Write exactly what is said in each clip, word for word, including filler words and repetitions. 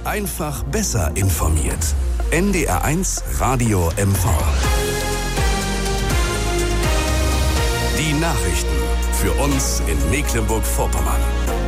Einfach besser informiert. N D R eins Radio M V. Die Nachrichten für uns in Mecklenburg-Vorpommern.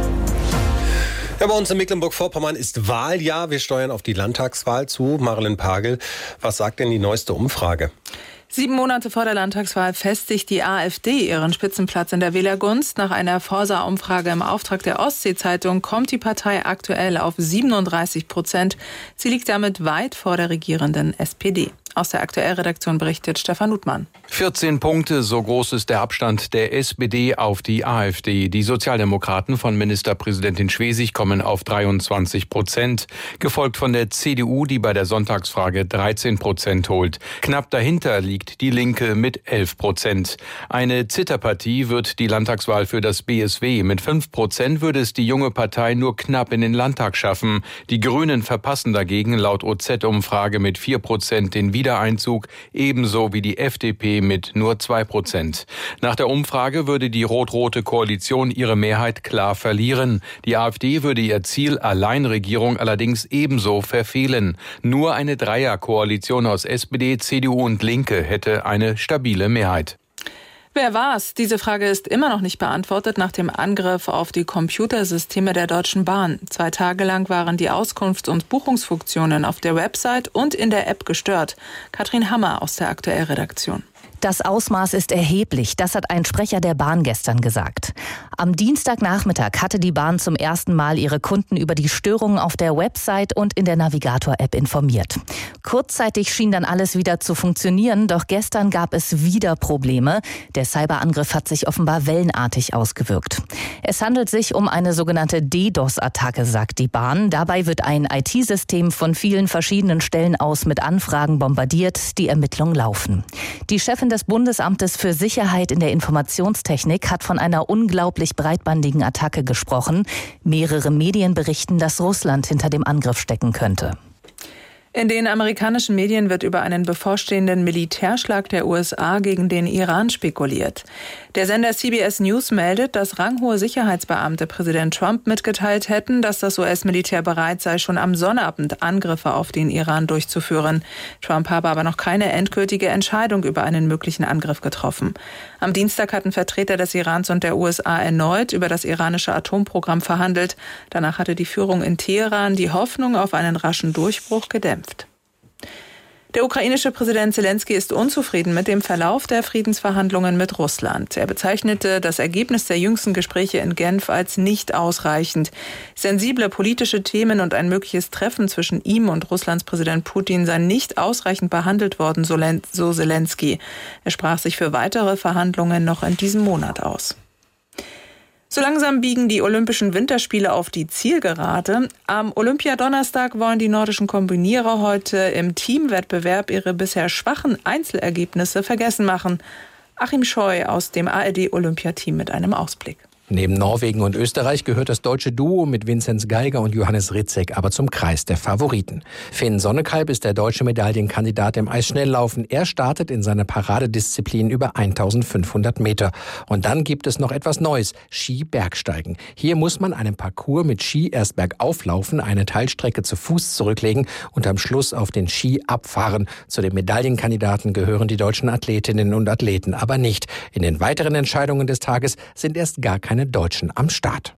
Ja, bei uns in Mecklenburg-Vorpommern ist Wahljahr. Wir steuern auf die Landtagswahl zu. Marilyn Pagel, was sagt denn die neueste Umfrage? Sieben Monate vor der Landtagswahl festigt die AfD ihren Spitzenplatz in der Wählergunst. Nach einer Forsa-Umfrage im Auftrag der Ostsee-Zeitung kommt die Partei aktuell auf siebenunddreißig Prozent. Sie liegt damit weit vor der regierenden S P D. Aus der Aktuellredaktion berichtet Stefan Ludmann. vierzehn Punkte, so groß ist der Abstand der S P D auf die AfD. Die Sozialdemokraten von Ministerpräsidentin Schwesig kommen auf dreiundzwanzig Prozent, gefolgt von der C D U, die bei der Sonntagsfrage dreizehn Prozent holt. Knapp dahinter liegt die Linke mit elf Prozent. Eine Zitterpartie wird die Landtagswahl für das B S W. Mit fünf Prozent würde es die junge Partei nur knapp in den Landtag schaffen. Die Grünen verpassen dagegen laut O Z-Umfrage mit vier Prozent den Wiedereinzug, ebenso wie die F D P mit nur zwei Prozent. Nach der Umfrage würde die rot-rote Koalition ihre Mehrheit klar verlieren. Die AfD würde ihr Ziel Alleinregierung allerdings ebenso verfehlen. Nur eine Dreierkoalition aus S P D, C D U und Linke hätte eine stabile Mehrheit. Wer war's? Diese Frage ist immer noch nicht beantwortet nach dem Angriff auf die Computersysteme der Deutschen Bahn. Zwei Tage lang waren die Auskunfts- und Buchungsfunktionen auf der Website und in der App gestört. Katrin Hammer aus der Aktuellredaktion. Das Ausmaß ist erheblich, das hat ein Sprecher der Bahn gestern gesagt. Am Dienstagnachmittag hatte die Bahn zum ersten Mal ihre Kunden über die Störungen auf der Website und in der Navigator-App informiert. Kurzzeitig schien dann alles wieder zu funktionieren, doch gestern gab es wieder Probleme. Der Cyberangriff hat sich offenbar wellenartig ausgewirkt. Es handelt sich um eine sogenannte DDoS-Attacke, sagt die Bahn. Dabei wird ein I T-System von vielen verschiedenen Stellen aus mit Anfragen bombardiert, die Ermittlungen laufen. Die Chefin des Bundesamtes für Sicherheit in der Informationstechnik hat von einer unglaublich breitbandigen Attacke gesprochen. Mehrere Medien berichten, dass Russland hinter dem Angriff stecken könnte. In den amerikanischen Medien wird über einen bevorstehenden Militärschlag der U S A gegen den Iran spekuliert. Der Sender C B S News meldet, dass ranghohe Sicherheitsbeamte Präsident Trump mitgeteilt hätten, dass das U S-Militär bereit sei, schon am Sonnabend Angriffe auf den Iran durchzuführen. Trump habe aber noch keine endgültige Entscheidung über einen möglichen Angriff getroffen. Am Dienstag hatten Vertreter des Irans und der U S A erneut über das iranische Atomprogramm verhandelt. Danach hatte die Führung in Teheran die Hoffnung auf einen raschen Durchbruch gedämpft. Der ukrainische Präsident Zelensky ist unzufrieden mit dem Verlauf der Friedensverhandlungen mit Russland. Er bezeichnete das Ergebnis der jüngsten Gespräche in Genf als nicht ausreichend. Sensible politische Themen und ein mögliches Treffen zwischen ihm und Russlands Präsident Putin seien nicht ausreichend behandelt worden, so Zelensky. Er sprach sich für weitere Verhandlungen noch in diesem Monat aus. So langsam biegen die Olympischen Winterspiele auf die Zielgerade. Am Olympiadonnerstag wollen die nordischen Kombinierer heute im Teamwettbewerb ihre bisher schwachen Einzelergebnisse vergessen machen. Achim Scheu aus dem A R D-Olympiateam mit einem Ausblick. Neben Norwegen und Österreich gehört das deutsche Duo mit Vinzenz Geiger und Johannes Ritzek aber zum Kreis der Favoriten. Finn Sonnekalb ist der deutsche Medaillenkandidat im Eisschnelllaufen. Er startet in seiner Paradedisziplin über eintausendfünfhundert Meter. Und dann gibt es noch etwas Neues, Ski-Bergsteigen. Hier muss man einen Parcours mit Ski erst bergauf laufen, eine Teilstrecke zu Fuß zurücklegen und am Schluss auf den Ski abfahren. Zu den Medaillenkandidaten gehören die deutschen Athletinnen und Athleten aber nicht. In den weiteren Entscheidungen des Tages sind erst gar keine Deutschen am Start.